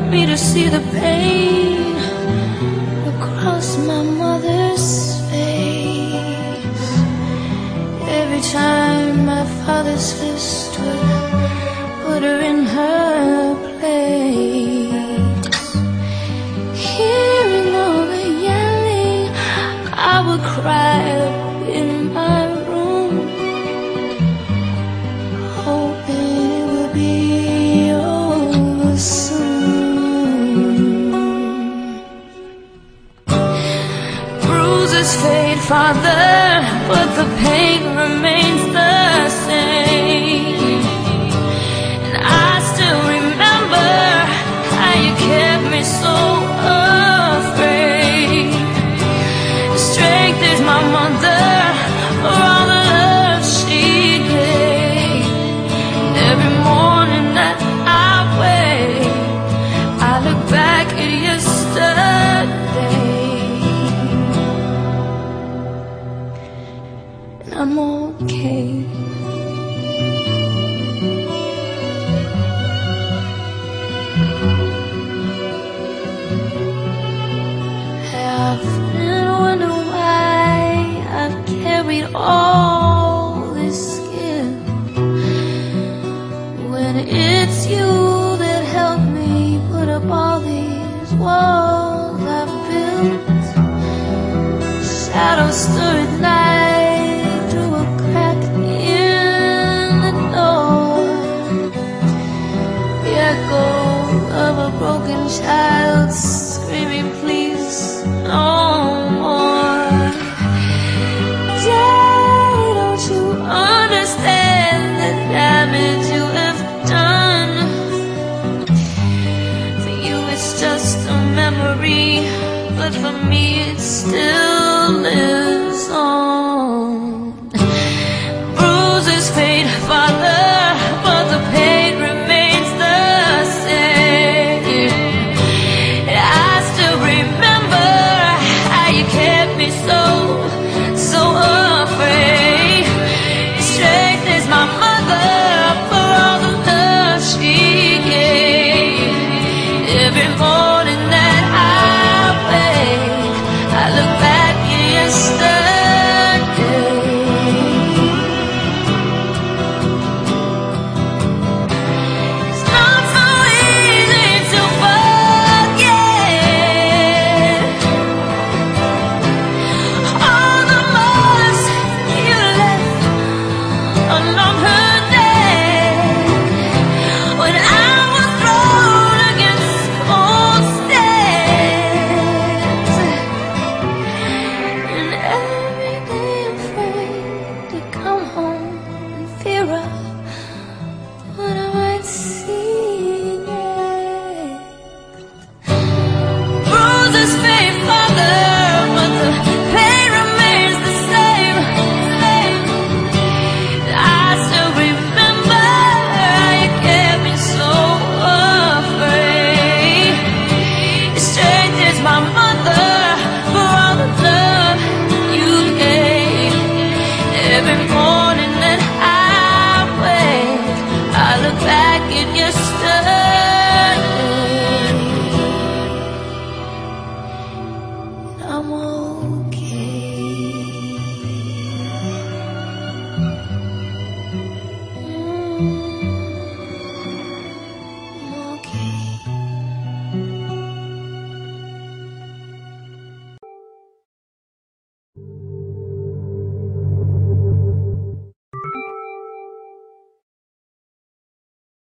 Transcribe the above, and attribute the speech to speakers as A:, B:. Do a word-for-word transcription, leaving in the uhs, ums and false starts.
A: me to see the pain across my mother's face. Every time my father's fist would put her in her place. Hearing all the yelling, I would cry up in my room, hoping it would be over soon. Bruises fade farther, but the pain remains the same. And I still remember how you kept me so afraid. Strength is my mother, for all the love she gave. And every morning that I wake, I look back at yesterday, and I'm okay. I often wonder why I've carried all this skin, when it's you that helped me put up all these walls I've built. Shadows stood at night through a crack in the door, the echo of a broken child screaming, please, no more. Daddy, don't you understand the damage you have done? For you it's just a memory, but for me it's still